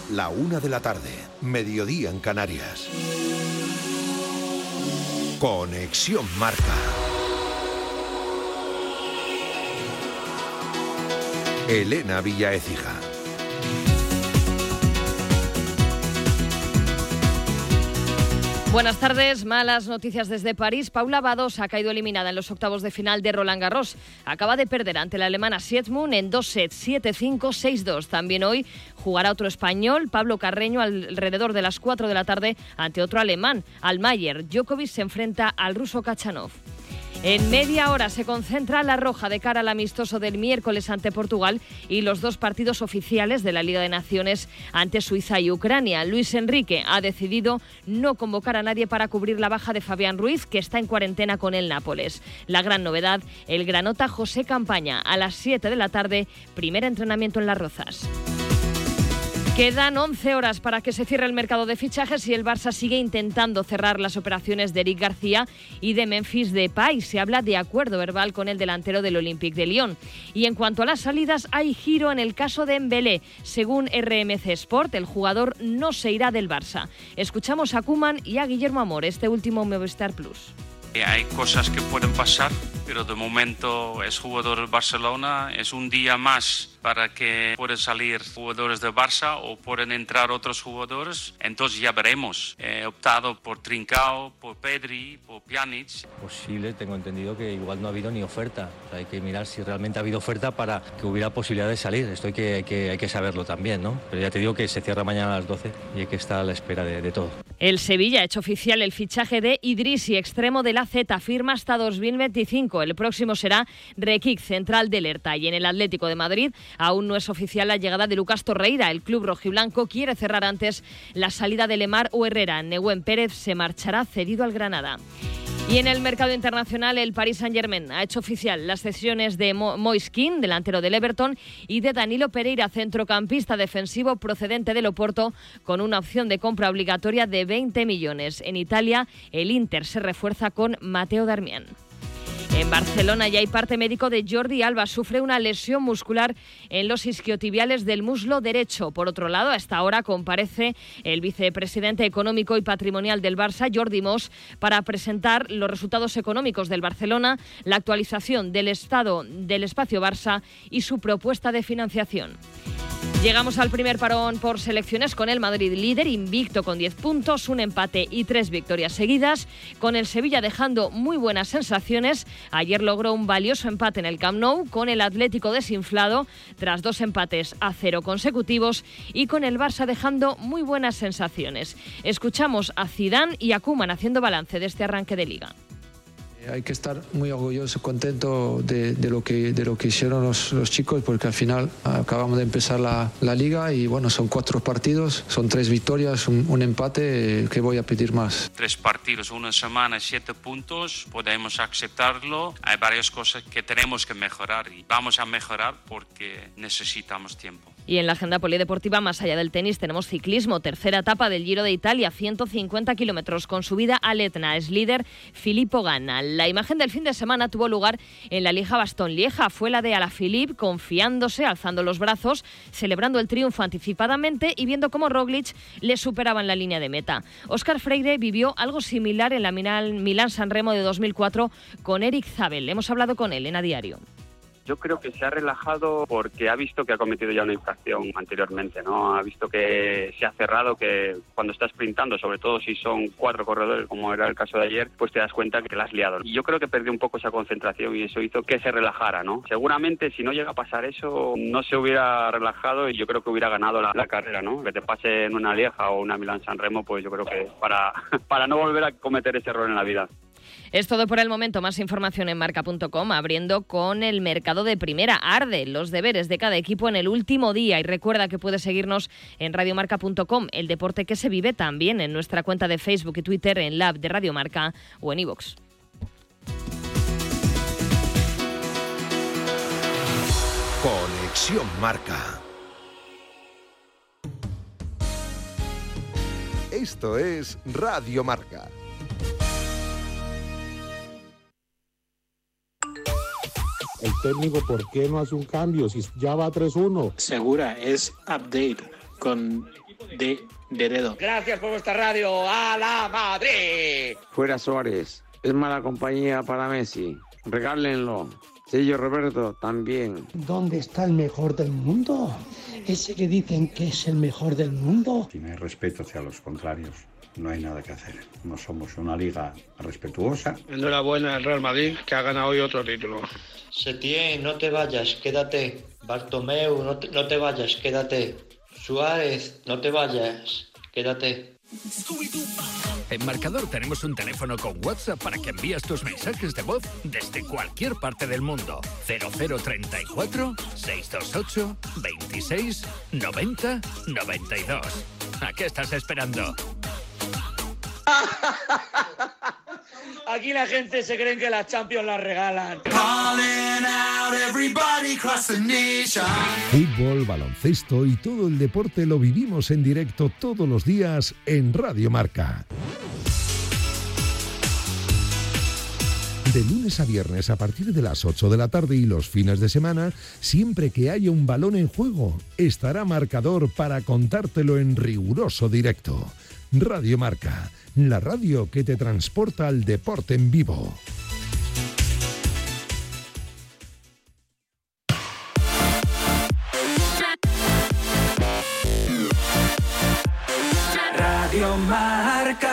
la 1 de la tarde, mediodía en Canarias. Conexión Marca. Elena Villa Écija. Buenas tardes, malas noticias desde París. Paula Badosa ha caído eliminada en los octavos de final de Roland Garros. Acaba de perder ante la alemana Sietmund en 2 sets, 7-5, 6-2. También hoy jugará otro español, Pablo Carreño, alrededor de las 4 de la tarde ante otro alemán, Altmaier. Djokovic se enfrenta al ruso Khachanov. En media hora se concentra La Roja de cara al amistoso del miércoles ante Portugal y los dos partidos oficiales de la Liga de Naciones ante Suiza y Ucrania. Luis Enrique ha decidido no convocar a nadie para cubrir la baja de Fabián Ruiz, que está en cuarentena con el Nápoles. La gran novedad, el granota José Campaña, a las 7 de la tarde, primer entrenamiento en Las Rozas. Quedan 11 horas para que se cierre el mercado de fichajes y el Barça sigue intentando cerrar las operaciones de Eric García y de Memphis Depay. Se habla de acuerdo verbal con el delantero del Olympique de Lyon. Y en cuanto a las salidas, hay giro en el caso de Embelé. Según RMC Sport, el jugador no se irá del Barça. Escuchamos a Koeman y a Guillermo Amor, este último Movistar Plus. Hay cosas que pueden pasar, pero de momento es jugador del Barcelona, es un día más para que puedan salir jugadores de Barça o pueden entrar otros jugadores, entonces ya veremos. He optado por Trincao, por Pedri, por Pjanic. Posible, tengo entendido que igual no ha habido ni oferta, o sea, hay que mirar si realmente ha habido oferta para que hubiera posibilidad de salir, esto hay que saberlo también, ¿no? Pero ya te digo que se cierra mañana a las 12 y hay que estar a la espera de todo. El Sevilla ha hecho oficial el fichaje de Idrissi, extremo de la Z, firma hasta 2025. El próximo será Rekic, central del Hertha. Y en el Atlético de Madrid aún no es oficial la llegada de Lucas Torreira. El club rojiblanco quiere cerrar antes la salida de Lemar o Herrera. Nehuen Pérez se marchará cedido al Granada. Y en el mercado internacional, el Paris Saint-Germain ha hecho oficial las cesiones de Moise Kean, delantero del Everton, y de Danilo Pereira, centrocampista defensivo procedente del Oporto, con una opción de compra obligatoria de 20 millones. En Italia, el Inter se refuerza con Matteo Darmian. En Barcelona ya hay parte médico de Jordi Alba. Sufre una lesión muscular en los isquiotibiales del muslo derecho. Por otro lado, a esta hora comparece el vicepresidente económico y patrimonial del Barça, Jordi Mos, para presentar los resultados económicos del Barcelona, la actualización del estado del espacio Barça y su propuesta de financiación. Llegamos al primer parón por selecciones con el Madrid líder, invicto con 10 puntos, un empate y 3 victorias seguidas, con el Sevilla dejando muy buenas sensaciones. Ayer logró un valioso empate en el Camp Nou, con el Atlético desinflado tras 2 empates a 0 consecutivos y con el Barça dejando muy buenas sensaciones. Escuchamos a Zidane y a Koeman haciendo balance de este arranque de Liga. Hay que estar muy orgulloso, contento de lo que hicieron los chicos, porque al final acabamos de empezar la Liga y bueno, son 4 partidos, son 3 victorias, un empate, ¿qué voy a pedir más? 3 partidos, una semana, 7 puntos, podemos aceptarlo. Hay varias cosas que tenemos que mejorar y vamos a mejorar porque necesitamos tiempo. Y en la agenda polideportiva, más allá del tenis, tenemos ciclismo, tercera etapa del Giro de Italia, 150 kilómetros con subida al Etna. Es líder Filippo Ganna. La imagen del fin de semana tuvo lugar en la Lieja-Bastogne-Lieja. Fue la de Alaphilippe, confiándose, alzando los brazos, celebrando el triunfo anticipadamente y viendo cómo Roglic le superaba en la línea de meta. Óscar Freire vivió algo similar en la Milán-San Remo de 2004 con Eric Zabel. Hemos hablado con él en A Diario. Yo creo que se ha relajado porque ha visto que ha cometido ya una infracción anteriormente, ¿no? Ha visto que se ha cerrado, que cuando estás sprintando, sobre todo si son 4 corredores, como era el caso de ayer, pues te das cuenta que la has liado. Y yo creo que perdió un poco esa concentración y eso hizo que se relajara, ¿no? Seguramente si no llega a pasar eso, no se hubiera relajado y yo creo que hubiera ganado la carrera, ¿no? Que te pase en una Lieja o una Milán-San Remo, pues yo creo que para no volver a cometer ese error en la vida. Es todo por el momento. Más información en marca.com, abriendo con el mercado de primera. Arde los deberes de cada equipo en el último día. Y recuerda que puedes seguirnos en radiomarca.com. El deporte que se vive también en nuestra cuenta de Facebook y Twitter, en la app de Radio Marca o en iVoox. Conexión Marca. Esto es Radio Marca. El técnico, ¿por qué no hace un cambio? Si ya va 3-1. Segura, es update. con D de dedo. Gracias por vuestra radio. ¡A la Madrid! Fuera Suárez. Es mala compañía para Messi. Regálenlo. Sergio Roberto también. ¿Dónde está el mejor del mundo? Ese que dicen que es el mejor del mundo. Si no hay respeto hacia los contrarios, no hay nada que hacer. No somos una liga respetuosa. Enhorabuena al Real Madrid, que ha ganado hoy otro título. Setién, no te vayas, quédate. Bartomeu, no te vayas, quédate. Suárez, no te vayas, quédate. En Marcador tenemos un teléfono con WhatsApp para que envíes tus mensajes de voz desde cualquier parte del mundo. 0034 628 26 90 92. ¿A qué estás esperando? Aquí la gente se cree que las Champions las regalan. Fútbol, baloncesto y todo el deporte lo vivimos en directo todos los días en Radio Marca. De lunes a viernes a partir de las 8 de la tarde y los fines de semana, siempre que haya un balón en juego, estará Marcador para contártelo en riguroso directo. Radio Marca, la radio que te transporta al deporte en vivo. Radio Marca.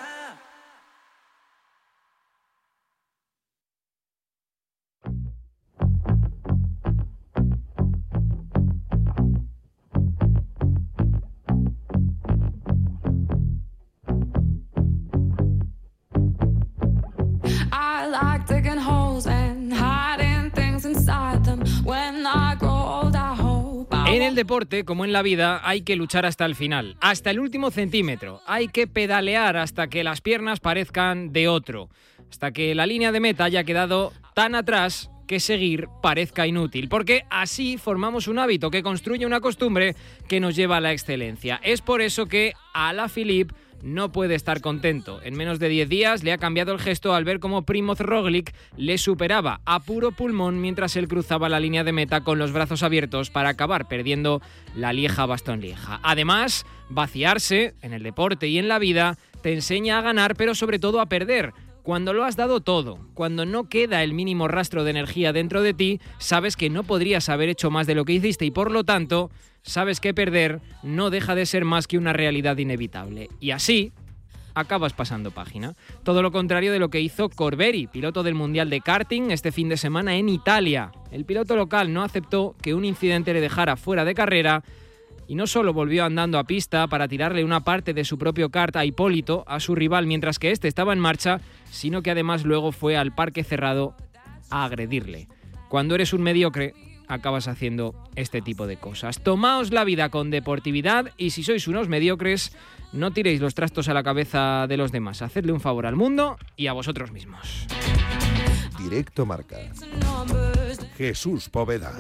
I like digging holes and hiding things inside them. When I grow old, I hope En el deporte, como en la vida, hay que luchar hasta el final, hasta el último centímetro. Hay que pedalear hasta que las piernas parezcan de otro, hasta que la línea de meta haya quedado tan atrás que seguir parezca inútil, porque así formamos un hábito que construye una costumbre que nos lleva a la excelencia. Es por eso que Alaphilippe no puede estar contento. En menos de 10 días le ha cambiado el gesto al ver cómo Primoz Roglic le superaba a puro pulmón mientras él cruzaba la línea de meta con los brazos abiertos para acabar perdiendo la Lieja-Bastogne-Lieja. Además, vaciarse en el deporte y en la vida te enseña a ganar, pero sobre todo a perder. Cuando lo has dado todo, cuando no queda el mínimo rastro de energía dentro de ti, sabes que no podrías haber hecho más de lo que hiciste y por lo tanto, sabes que perder no deja de ser más que una realidad inevitable. Y así acabas pasando página. Todo lo contrario de lo que hizo Corberi, piloto del Mundial de Karting, este fin de semana en Italia. El piloto local no aceptó que un incidente le dejara fuera de carrera y no solo volvió andando a pista para tirarle una parte de su propio kart a Hipólito, a su rival, mientras que este estaba en marcha, sino que además luego fue al parque cerrado a agredirle. Cuando eres un mediocre, acabas haciendo este tipo de cosas. Tomaos la vida con deportividad y si sois unos mediocres, no tiréis los trastos a la cabeza de los demás. Hacedle un favor al mundo y a vosotros mismos. Directo Marca. Jesús Poveda.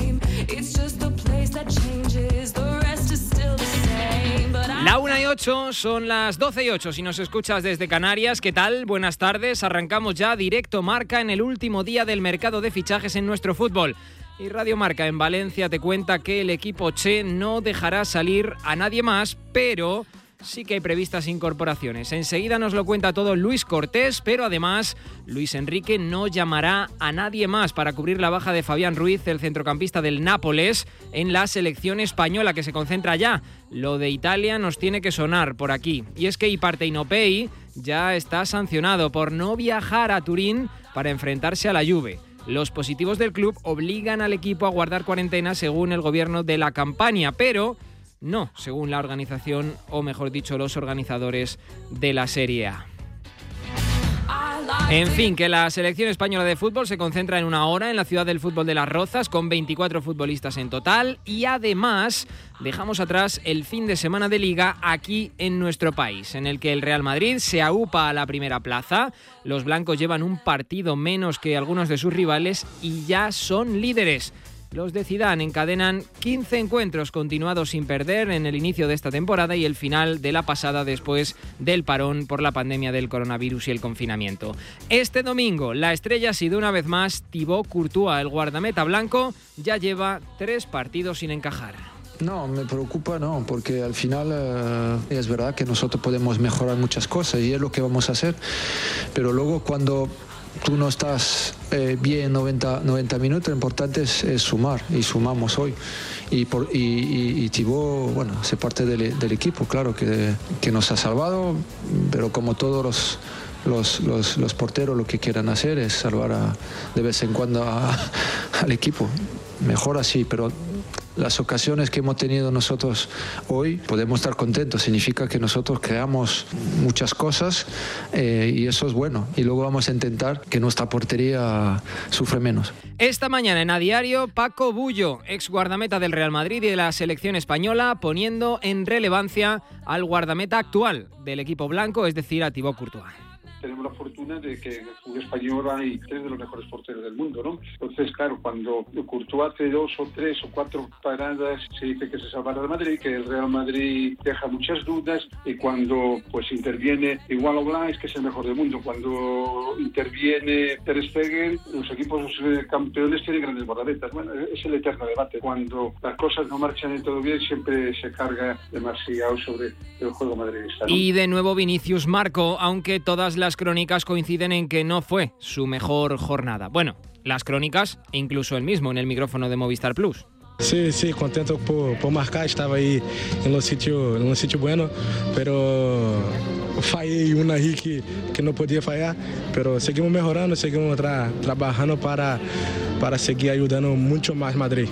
La 1:08 son las 12:08 si nos escuchas desde Canarias. ¿Qué tal? Buenas tardes. Arrancamos ya Directo Marca en el último día del mercado de fichajes en nuestro fútbol. Y Radio Marca en Valencia te cuenta que el equipo Che no dejará salir a nadie más, pero sí que hay previstas incorporaciones. Enseguida nos lo cuenta todo Luis Cortés, pero además Luis Enrique no llamará a nadie más para cubrir la baja de Fabián Ruiz, el centrocampista del Nápoles, en la selección española que se concentra ya. Lo de Italia nos tiene que sonar por aquí. Y es que Iparteinopei ya está sancionado por no viajar a Turín para enfrentarse a la Juve. Los positivos del club obligan al equipo a guardar cuarentena según el gobierno de la Campania, pero no según la organización, o mejor dicho, los organizadores de la Serie A. En fin, que la selección española de fútbol se concentra en una hora en la ciudad del fútbol de Las Rozas con 24 futbolistas en total y además dejamos atrás el fin de semana de Liga aquí en nuestro país, en el que el Real Madrid se aupa a la primera plaza, los blancos llevan un partido menos que algunos de sus rivales y ya son líderes. Los de Zidane encadenan 15 encuentros continuados sin perder en el inicio de esta temporada y el final de la pasada después del parón por la pandemia del coronavirus y el confinamiento. Este domingo la estrella ha sido una vez más Thibaut Courtois, el guardameta blanco ya lleva 3 partidos sin encajar. No, me preocupa no, porque al final es verdad que nosotros podemos mejorar muchas cosas y es lo que vamos a hacer, pero luego cuando tú no estás bien 90 minutos, lo importante es sumar, y sumamos hoy. Y Thibaut, bueno, hace parte del equipo, claro, que nos ha salvado, pero como todos los porteros lo que quieran hacer es salvar de vez en cuando al equipo. Mejor así, pero las ocasiones que hemos tenido nosotros hoy podemos estar contentos, significa que nosotros creamos muchas cosas y eso es bueno, y luego vamos a intentar que nuestra portería sufre menos. Esta mañana en A Diario, Paco Bullo, ex guardameta del Real Madrid y de la selección española, poniendo en relevancia al guardameta actual del equipo blanco, es decir, a Thibaut Courtois. Tenemos la fortuna de que en el fútbol español hay 3 de los mejores porteros del mundo, ¿no? Entonces, claro, cuando Courtois hace 2 o 3 o 4 paradas, se dice que se salvará el Madrid, que el Real Madrid deja muchas dudas, y cuando pues interviene igual Oblak, que es el mejor del mundo, cuando interviene Ter Stegen, los equipos campeones tienen grandes guardametas. Bueno, es el eterno debate. Cuando las cosas no marchan en todo bien, siempre se carga demasiado sobre el juego madridista, ¿no? Y de nuevo Vinicius marcó, aunque todas las crónicas coinciden en que no fue su mejor jornada. Bueno, las crónicas e incluso él mismo en el micrófono de Movistar Plus. Sí, contento por marcar, estaba ahí en un sitio bueno, pero fallé una ahí que no podía fallar, pero seguimos mejorando, seguimos trabajando para seguir ayudando mucho más Madrid.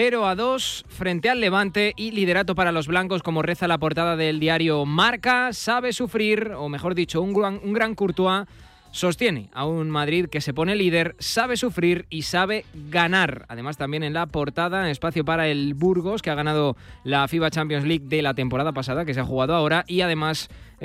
0-2 frente al Levante y liderato para los blancos, como reza la portada del diario Marca. Sabe sufrir, o mejor dicho, un gran Courtois sostiene a un Madrid que se pone líder, sabe sufrir y sabe ganar. Además, también en la portada, espacio para el Burgos, que ha ganado la FIBA Champions League de la temporada pasada, que se ha jugado ahora, y además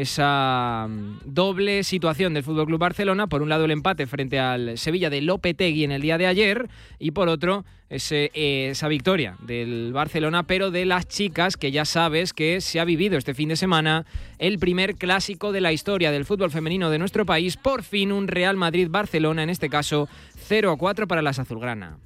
esa doble situación del FC Barcelona. Por un lado, el empate frente al Sevilla de Lopetegui en el día de ayer, y por otro, esa victoria del Barcelona, pero de las chicas, que ya sabes que se ha vivido este fin de semana el primer clásico de la historia del fútbol femenino de nuestro país. Por fin un Real Madrid-Barcelona, en este caso 0-4 para las azulgrana.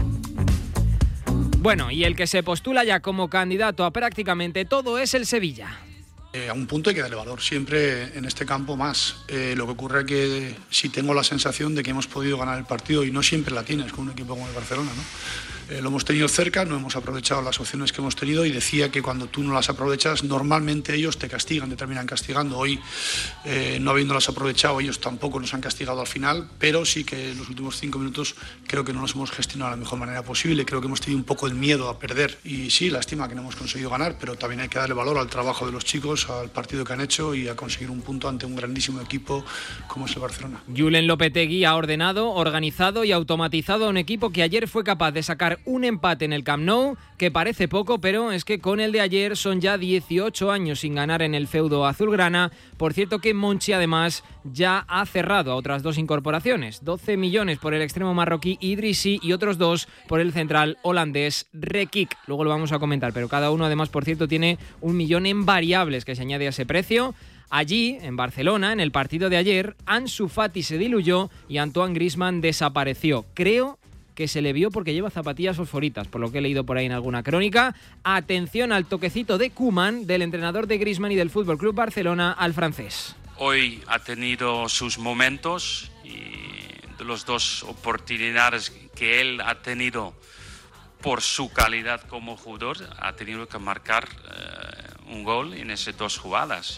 Bueno, y el que se postula ya como candidato a prácticamente todo es el Sevilla. A un punto hay que darle valor, siempre en este campo más. Lo que ocurre es que sí tengo la sensación de que hemos podido ganar el partido, y no siempre la tienes con un equipo como el Barcelona, ¿no? Lo hemos tenido cerca, no hemos aprovechado las opciones que hemos tenido, y decía que cuando tú no las aprovechas, normalmente ellos te castigan, te terminan castigando. Hoy, no habiéndolas aprovechado, ellos tampoco nos han castigado al final, pero sí que en los últimos 5 minutos creo que no nos hemos gestionado de la mejor manera posible. Creo que hemos tenido un poco el miedo a perder, y sí, lástima que no hemos conseguido ganar, pero también hay que darle valor al trabajo de los chicos, al partido que han hecho y a conseguir un punto ante un grandísimo equipo como es el Barcelona. Julen Lopetegui ha ordenado, organizado y automatizado a un equipo que ayer fue capaz de sacar un empate en el Camp Nou, que parece poco, pero es que con el de ayer son ya 18 años sin ganar en el feudo azulgrana. Por cierto que Monchi además ya ha cerrado a otras 2 incorporaciones, 12 millones por el extremo marroquí Idrissi y otros 2 por el central holandés Rekik. Luego lo vamos a comentar, pero cada uno además, por cierto, tiene 1 millón en variables que se añade a ese precio. Allí, en Barcelona, en el partido de ayer, Ansu Fati se diluyó y Antoine Griezmann desapareció. Creo que se le vio porque lleva zapatillas fosforitas, por lo que he leído por ahí en alguna crónica. Atención al toquecito de Koeman, del entrenador de Griezmann y del FC Barcelona, al francés. Hoy ha tenido sus momentos, y de las 2 oportunidades que él ha tenido por su calidad como jugador, ha tenido que marcar un gol en esas 2 jugadas,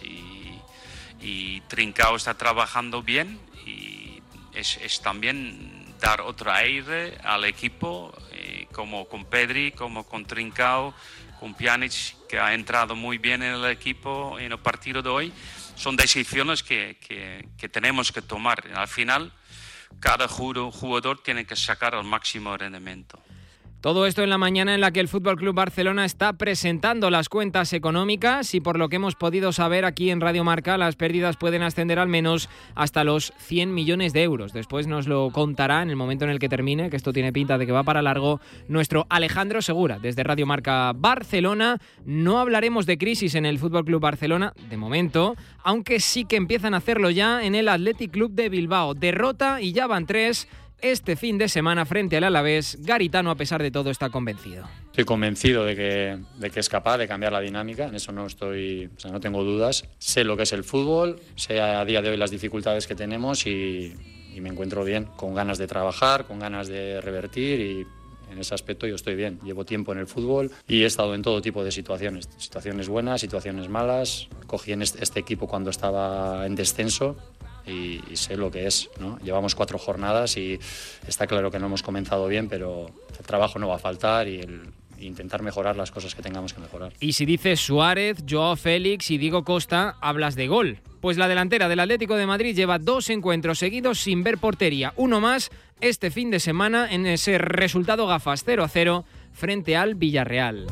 y Trincao está trabajando bien, y es también dar otro aire al equipo, como con Pedri, como con Trincao, con Pjanic, que ha entrado muy bien en el equipo en el partido de hoy. Son decisiones que tenemos que tomar. Al final, cada jugador tiene que sacar el máximo rendimiento. Todo esto en la mañana en la que el FC Barcelona está presentando las cuentas económicas, y por lo que hemos podido saber aquí en Radio Marca, las pérdidas pueden ascender al menos hasta los 100 millones de euros. Después nos lo contará en el momento en el que termine, que esto tiene pinta de que va para largo, nuestro Alejandro Segura desde Radio Marca Barcelona. No hablaremos de crisis en el FC Barcelona de momento, aunque sí que empiezan a hacerlo ya en el Athletic Club de Bilbao. Derrota y ya van 3 este fin de semana frente al Alavés. Garitano, a pesar de todo, está convencido. Estoy convencido de que es capaz de cambiar la dinámica, en eso no tengo dudas. Sé lo que es el fútbol, sé a día de hoy las dificultades que tenemos y me encuentro bien, con ganas de trabajar, con ganas de revertir y en ese aspecto yo estoy bien. Llevo tiempo en el fútbol y he estado en todo tipo de situaciones buenas, situaciones malas. Cogí en este equipo cuando estaba en descenso y sé lo que es, ¿no? Llevamos 4 jornadas y está claro que no hemos comenzado bien, pero el trabajo no va a faltar y intentar mejorar las cosas que tengamos que mejorar. Y si dices Suárez, Joao Félix y Diego Costa, hablas de gol. Pues la delantera del Atlético de Madrid lleva 2 encuentros seguidos sin ver portería. Uno más este fin de semana en ese resultado gafas 0-0 frente al Villarreal.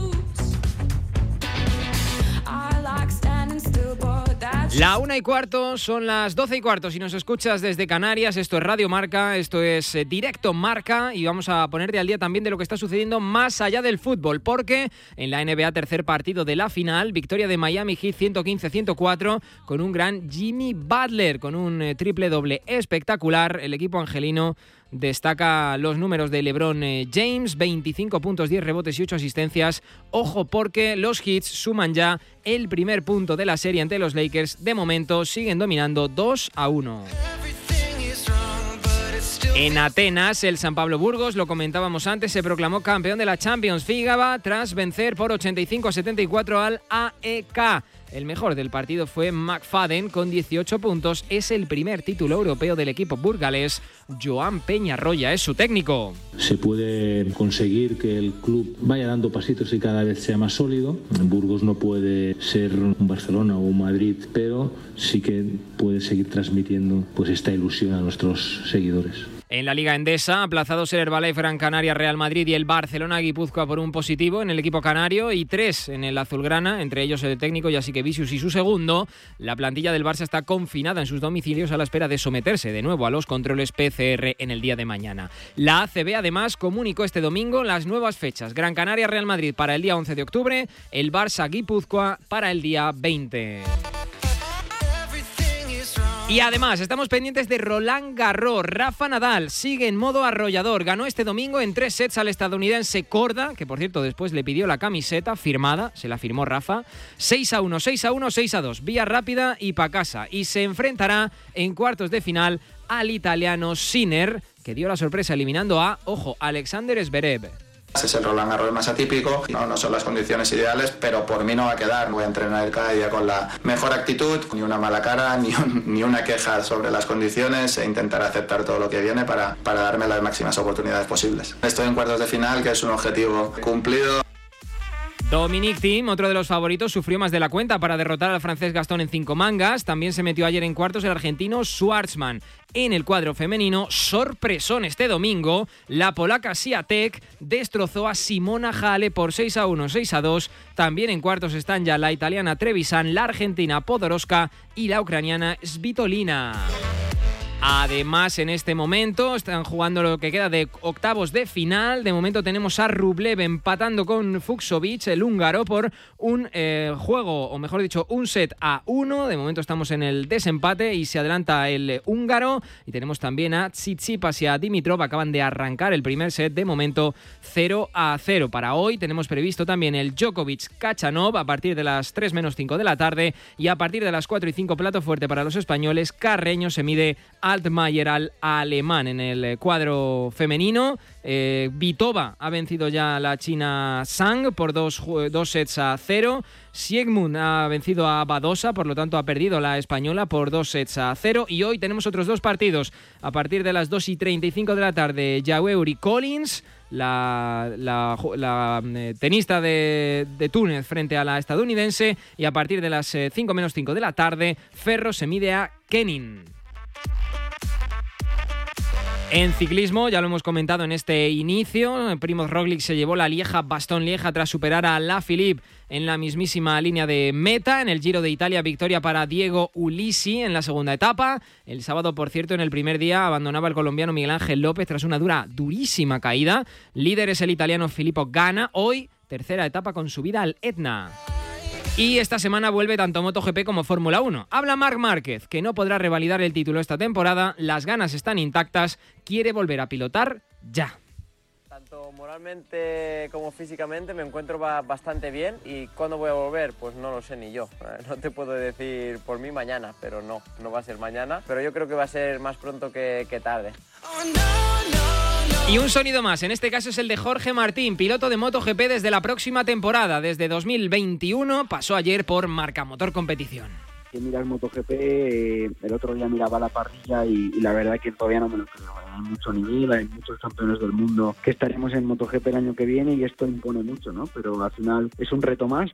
La 1:15, son las 12:15. Si nos escuchas desde Canarias, esto es Radio Marca, esto es Directo Marca y vamos a ponerte al día también de lo que está sucediendo más allá del fútbol, porque en la NBA, tercer partido de la final, victoria de Miami Heat 115-104 con un gran Jimmy Butler, con un triple doble espectacular. El equipo angelino destaca los números de LeBron James, 25 puntos, 10 rebotes y 8 asistencias. Ojo, porque los Heat suman ya el primer punto de la serie ante los Lakers. De momento siguen dominando 2-1. En Atenas, el San Pablo Burgos, lo comentábamos antes, se proclamó campeón de la Champions FIGABA tras vencer por 85-74 al AEK. El mejor del partido fue McFadden con 18 puntos. Es el primer título europeo del equipo burgalés. Joan Peñarroya es su técnico. Se puede conseguir que el club vaya dando pasitos y cada vez sea más sólido. Burgos no puede ser un Barcelona o un Madrid, pero sí que puede seguir transmitiendo pues esta ilusión a nuestros seguidores. En la Liga Endesa, aplazados el Herbalife Gran Canaria Real Madrid y el Barcelona Guipúzcoa por un positivo en el equipo canario y 3 en el azulgrana, entre ellos el técnico Jasique Vicius y su segundo. La plantilla del Barça está confinada en sus domicilios a la espera de someterse de nuevo a los controles PCR en el día de mañana. La ACB además comunicó este domingo las nuevas fechas. Gran Canaria Real Madrid para el día 11 de octubre, el Barça Guipúzcoa para el día 20. Y además, estamos pendientes de Roland Garros. Rafa Nadal sigue en modo arrollador. Ganó este domingo en 3 sets al estadounidense Korda, que por cierto después le pidió la camiseta firmada, se la firmó Rafa. 6-1, 6-1, 6-2, vía rápida y pa' casa. Y se enfrentará en cuartos de final al italiano Sinner, que dio la sorpresa eliminando a, ojo, Alexander Zverev. Es el Roland Garros más atípico, no son las condiciones ideales, pero por mí no va a quedar. Voy a entrenar cada día con la mejor actitud, ni una mala cara, ni una queja sobre las condiciones e intentar aceptar todo lo que viene para darme las máximas oportunidades posibles. Estoy en cuartos de final, que es un objetivo cumplido. Dominic Thiem, otro de los favoritos, sufrió más de la cuenta para derrotar al francés Gastón en 5 mangas. También se metió ayer en cuartos el argentino Schwartzman. En el cuadro femenino, sorpresón este domingo, la polaca Swiatek destrozó a Simona Halep por 6-1, 6-2. También en cuartos están ya la italiana Trevisan, la argentina Podoroska y la ucraniana Svitolina. Además, en este momento están jugando lo que queda de octavos de final. De momento tenemos a Rublev empatando con Fucsovics, el húngaro, por un juego, o mejor dicho, un set a 1. De momento estamos en el desempate y se adelanta el húngaro. Y tenemos también a Tsitsipas y a Dimitrov. Acaban de arrancar el primer set, de momento 0-0. Para hoy tenemos previsto también el Djokovic-Kachanov a partir de las 3 menos 5 de la tarde. Y a partir de las 4 y 5, plato fuerte para los españoles. Carreño se mide Altmaier al alemán. En el cuadro femenino, Vitova ha vencido ya a la china Zhang por 2 sets a 0. Siegmund ha vencido a Badosa, por lo tanto ha perdido la española por 2 sets a 0. Y hoy tenemos otros 2 partidos. A partir de las 2 y 35 de la tarde, Yaweuri Collins, la tenista de Túnez frente a la estadounidense. Y a partir de las 5 menos 5 de la tarde, Ferro se mide a Kenin. En ciclismo, ya lo hemos comentado en este inicio, Primoz Roglic se llevó la Lieja-Bastogne-Lieja tras superar a Alaphilippe en la mismísima línea de meta. En el Giro de Italia, victoria para Diego Ulissi en la segunda etapa. El sábado, por cierto, en el primer día abandonaba el colombiano Miguel Ángel López tras una durísima caída. Líder es el italiano Filippo Ganna. Hoy, tercera etapa con subida al Etna. Y esta semana vuelve tanto MotoGP como Fórmula 1. Habla Marc Márquez, que no podrá revalidar el título esta temporada, las ganas están intactas, quiere volver a pilotar ya. Tanto moralmente como físicamente me encuentro bastante bien, y ¿cuándo voy a volver? Pues no lo sé ni yo. No te puedo decir por mí mañana, pero no va a ser mañana, pero yo creo que va a ser más pronto que tarde. Y un sonido más, en este caso es el de Jorge Martín, piloto de MotoGP desde la próxima temporada, desde 2021, pasó ayer por Marca Motor Competición. Que mira el MotoGP, el otro día miraba la parrilla y la verdad que todavía no me lo creo. Hay mucho nivel, hay muchos campeones del mundo que estaremos en MotoGP el año que viene y esto impone mucho, ¿no? Pero al final es un reto más.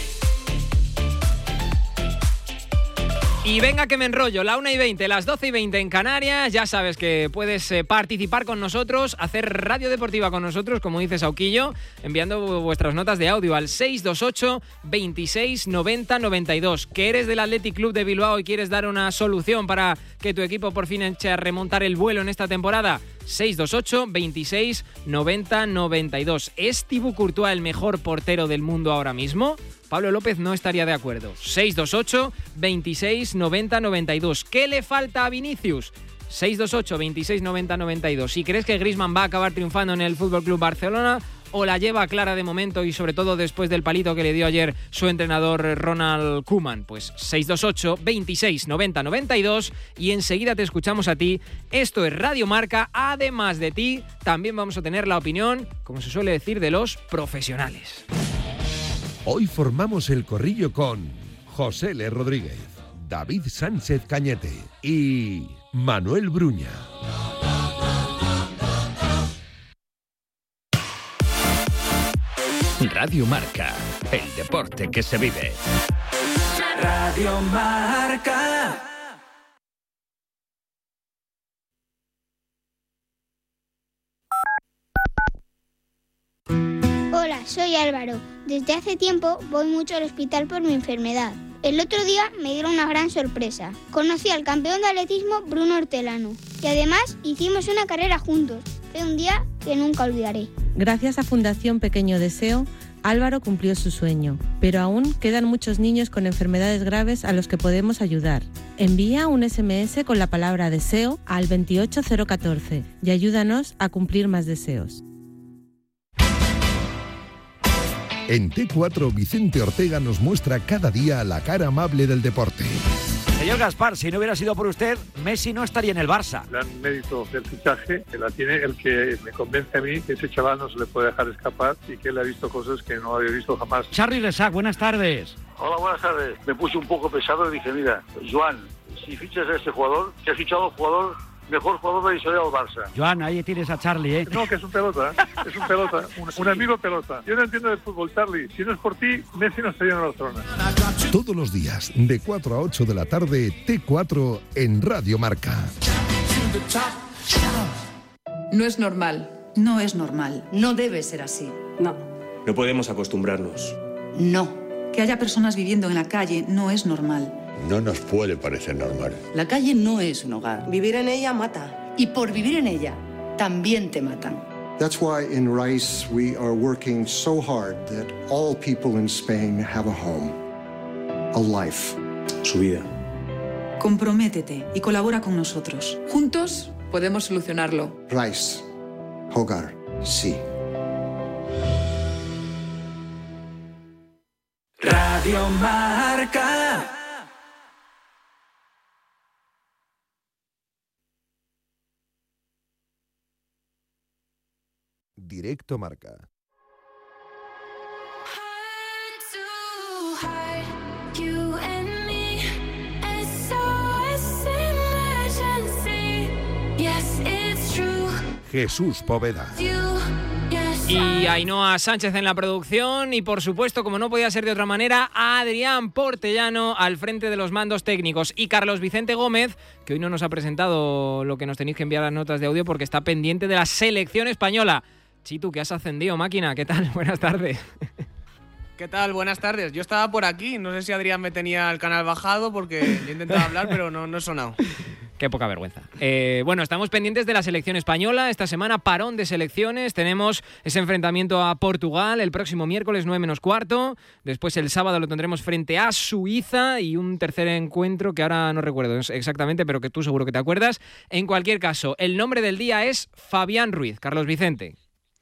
Y venga que me enrollo, la 1:20, las 12:20 en Canarias, ya sabes que puedes participar con nosotros, hacer radio deportiva con nosotros, como dice Sauquillo, enviando vuestras notas de audio al 628 26 90 92. Que eres del Athletic Club de Bilbao y quieres dar una solución para que tu equipo por fin eche a remontar el vuelo en esta temporada, 628 26 90 92. ¿Es Thibaut Courtois el mejor portero del mundo ahora mismo? Pablo López no estaría de acuerdo. 628 26 90 92. ¿Qué le falta a Vinicius? 628 26 90 92. Si crees que Griezmann va a acabar triunfando en el FC Barcelona o la lleva clara de momento y sobre todo después del palito que le dio ayer su entrenador Ronald Koeman, pues 628 26 90 92 y enseguida te escuchamos a ti. Esto es Radio Marca. Además de ti, también vamos a tener la opinión, como se suele decir, de los profesionales. Hoy formamos el corrillo con José L. Rodríguez, David Sánchez Cañete y Manuel Bruña. Radio Marca, el deporte que se vive. Radio Marca. Hola, soy Álvaro. Desde hace tiempo voy mucho al hospital por mi enfermedad. El otro día me dieron una gran sorpresa. Conocí al campeón de atletismo Bruno Hortelano y además hicimos una carrera juntos. Fue un día que nunca olvidaré. Gracias a Fundación Pequeño Deseo, Álvaro cumplió su sueño, pero aún quedan muchos niños con enfermedades graves a los que podemos ayudar. Envía un SMS con la palabra deseo al 28014 y ayúdanos a cumplir más deseos. En T4, Vicente Ortega nos muestra cada día la cara amable del deporte. Señor Gaspar, si no hubiera sido por usted, Messi no estaría en el Barça. El gran mérito del fichaje que la tiene el que me convence a mí que ese chaval no se le puede dejar escapar y que él ha visto cosas que no había visto jamás. Charly Resac, buenas tardes. Hola, buenas tardes. Me puse un poco pesado y dije, mira, Joan, si fichas a este jugador, que has fichado a un jugador, mejor jugador de la historia del Barça. Joan, ahí tienes a Charly, ¿eh? No, que es un pelota, un amigo pelota. Yo no entiendo del fútbol, Charly. Si no es por ti, Messi no estaría en Barcelona. Todos los días, de 4 a 8 de la tarde, T4 en Radio Marca. No es normal. No es normal. No debe ser así. No. No podemos acostumbrarnos. No. Que haya personas viviendo en la calle no es normal. No nos puede parecer normal. La calle no es un hogar. Vivir en ella mata. Y por vivir en ella, también te matan. That's why in Rice we are working so hard that all people in Spain have a home, a life. Su vida. Comprométete y colabora con nosotros. Juntos podemos solucionarlo. Rice, hogar, sí. Radio Marca. Directo Marca. Jesús Poveda. Y Ainhoa Sánchez en la producción y por supuesto, como no podía ser de otra manera, a Adrián Portellano al frente de los mandos técnicos y Carlos Vicente Gómez, que hoy no nos ha presentado lo que nos tenéis que enviar las notas de audio porque está pendiente de la selección española. Chitu, que has ascendido, máquina, ¿qué tal? Buenas tardes. ¿Qué tal? Buenas tardes. Yo estaba por aquí, no sé si Adrián me tenía el canal bajado porque yo intentaba hablar pero no he sonado. Qué poca vergüenza. Bueno, estamos pendientes de la selección española. Esta semana parón de selecciones. Tenemos ese enfrentamiento a Portugal el próximo miércoles 9:15. Después el sábado lo tendremos frente a Suiza y un tercer encuentro que ahora no recuerdo exactamente, pero que tú seguro que te acuerdas. En cualquier caso, el nombre del día es Fabián Ruiz. Carlos Vicente.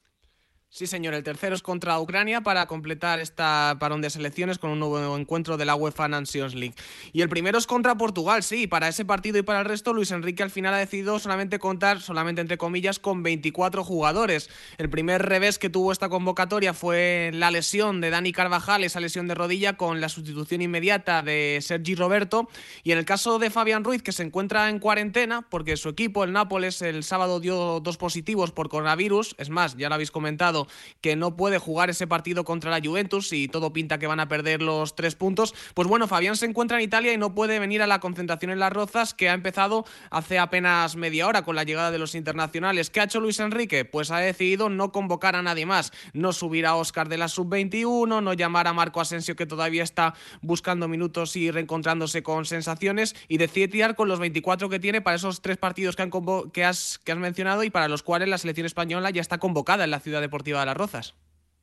Sí, señor, el tercero es contra Ucrania para completar esta parón de selecciones con un nuevo encuentro de la UEFA Nations League. Y el primero es contra Portugal, sí, para ese partido y para el resto Luis Enrique al final ha decidido solamente contar, solamente entre comillas, con 24 jugadores. El primer revés que tuvo esta convocatoria fue la lesión de Dani Carvajal, esa lesión de rodilla con la sustitución inmediata de Sergi Roberto. Y en el caso de Fabián Ruiz, que se encuentra en cuarentena porque su equipo, el Nápoles, el sábado dio 2 positivos por coronavirus, es más, ya lo habéis comentado, que no puede jugar ese partido contra la Juventus y todo pinta que van a perder los 3 puntos. Pues bueno, Fabián se encuentra en Italia y no puede venir a la concentración en Las Rozas, que ha empezado hace apenas media hora con la llegada de los internacionales. ¿Qué ha hecho Luis Enrique? Pues ha decidido no convocar a nadie más, no subir a Óscar de la Sub-21, no llamar a Marco Asensio, que todavía está buscando minutos y reencontrándose con sensaciones, y decide tirar con los 24 que tiene para esos 3 partidos que has mencionado y para los cuales la selección española ya está convocada en la Ciudad Deportiva de Las Rozas.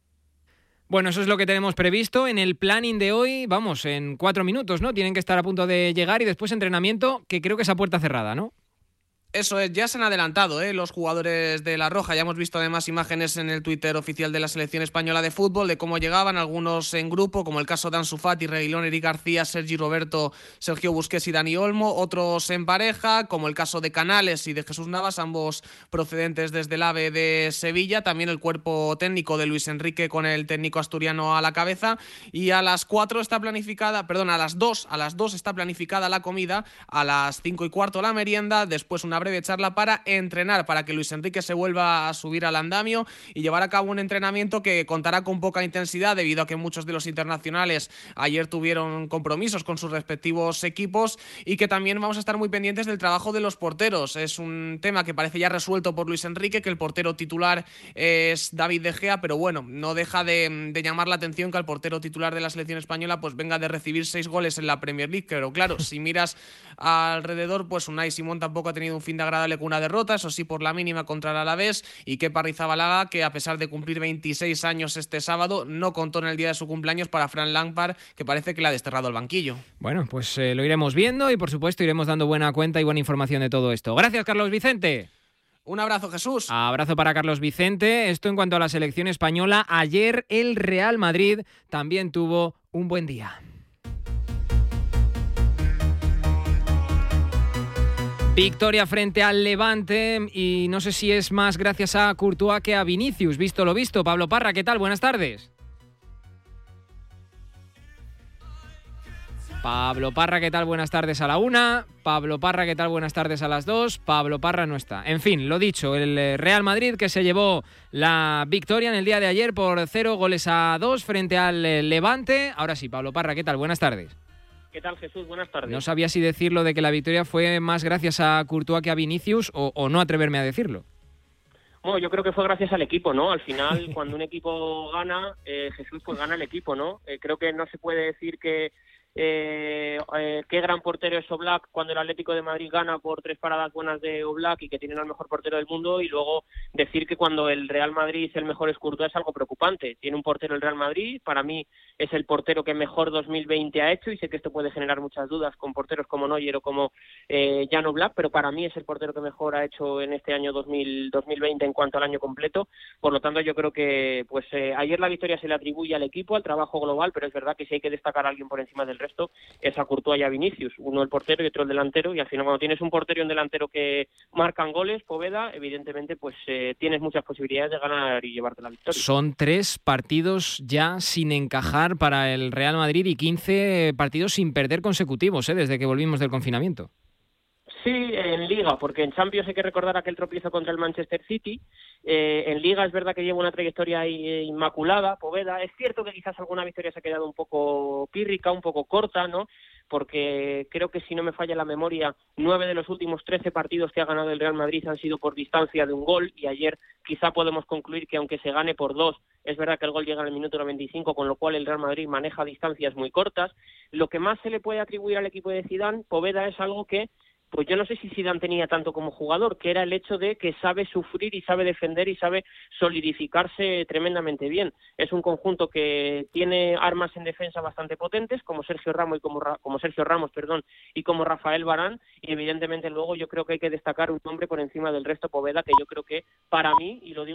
Bueno, eso es lo que tenemos previsto en el planning de hoy. Vamos, en 4 minutos, ¿no? Tienen que estar a punto de llegar y después entrenamiento, que creo que es a puerta cerrada, ¿no? Eso es, ya se han adelantado los jugadores de La Roja. Ya hemos visto además imágenes en el Twitter oficial de la selección española de fútbol de cómo llegaban, algunos en grupo, como el caso de Ansu Fati, Reguilón, Eric García, Sergi Roberto, Sergio Busquets y Dani Olmo, otros en pareja, como el caso de Canales y de Jesús Navas, ambos procedentes desde el AVE de Sevilla. También el cuerpo técnico de Luis Enrique con el técnico asturiano a la cabeza. Y a las 4 está planificada, perdón, a las 2 está planificada la comida, a las 5:15 la merienda, después una breve charla para entrenar, para que Luis Enrique se vuelva a subir al andamio y llevar a cabo un entrenamiento que contará con poca intensidad debido a que muchos de los internacionales ayer tuvieron compromisos con sus respectivos equipos, y que también vamos a estar muy pendientes del trabajo de los porteros. Es un tema que parece ya resuelto por Luis Enrique, que el portero titular es David De Gea, pero bueno, no deja de llamar la atención que al portero titular de la selección española pues venga de recibir 6 goles en la Premier League. Pero claro, si miras alrededor, pues Unai Simón tampoco ha tenido un fin de agradable con una derrota, eso sí, por la mínima contra el Alavés, y Kepa Arrizabalaga, que a pesar de cumplir 26 años este sábado, no contó en el día de su cumpleaños para Fran Lampard, que parece que le ha desterrado el banquillo. Bueno, pues lo iremos viendo y por supuesto iremos dando buena cuenta y buena información de todo esto. Gracias, Carlos Vicente. Un abrazo, Jesús. Abrazo para Carlos Vicente. Esto en cuanto a la selección española. Ayer el Real Madrid también tuvo un buen día. Victoria frente al Levante, y no sé si es más gracias a Courtois que a Vinicius. Visto lo visto. Pablo Parra, ¿qué tal? Buenas tardes. Pablo Parra, ¿qué tal? Buenas tardes a la 1. Pablo Parra, ¿qué tal? Buenas tardes a las 2. Pablo Parra no está. En fin, lo dicho, el Real Madrid que se llevó la victoria en el día de ayer por 0-2 frente al Levante. Ahora sí, Pablo Parra, ¿qué tal? Buenas tardes. ¿Qué tal, Jesús? Buenas tardes. No sabía si decirlo de que la victoria fue más gracias a Courtois que a Vinicius o no atreverme a decirlo. Bueno, yo creo que fue gracias al equipo, ¿no? Al final, cuando un equipo gana, Jesús, pues gana el equipo, ¿no? Creo que no se puede decir que qué gran portero es Oblak cuando el Atlético de Madrid gana por 3 paradas buenas de Oblak y que tienen al mejor portero del mundo, y luego decir que cuando el Real Madrid es el mejor es Courtois es algo preocupante. Tiene un portero el Real Madrid, para mí es el portero que mejor 2020 ha hecho, y sé que esto puede generar muchas dudas con porteros como Neuer o como Jan Oblak, pero para mí es el portero que mejor ha hecho en este año 2020 en cuanto al año completo. Por lo tanto, yo creo que pues ayer la victoria se le atribuye al equipo, al trabajo global, pero es verdad que si hay que destacar a alguien por encima del resto es a Courtois y a Vinicius, uno el portero y otro el delantero, y al final cuando tienes un portero y un delantero que marcan goles, Poveda, evidentemente pues tienes muchas posibilidades de ganar y llevarte la victoria. Son 3 partidos ya sin encajar para el Real Madrid y 15 partidos sin perder consecutivos desde que volvimos del confinamiento. Sí, en Liga, porque en Champions hay que recordar aquel tropiezo contra el Manchester City. En Liga es verdad que lleva una trayectoria inmaculada, Poveda. Es cierto que quizás alguna victoria se ha quedado un poco pírrica, un poco corta, ¿no? Porque creo que, si no me falla la memoria, 9 de los últimos 13 partidos que ha ganado el Real Madrid han sido por distancia de un gol, y ayer quizá podemos concluir que aunque se gane por 2, es verdad que el gol llega en el minuto 95, con lo cual el Real Madrid maneja distancias muy cortas. Lo que más se le puede atribuir al equipo de Zidane, Poveda, es algo que pues yo no sé si Zidane tenía tanto como jugador, que era el hecho de que sabe sufrir y sabe defender y sabe solidificarse tremendamente bien. Es un conjunto que tiene armas en defensa bastante potentes, como Sergio Ramos y como Rafael Varane, y evidentemente luego yo creo que hay que destacar un nombre por encima del resto, Poveda, que yo creo que para mí, y lo digo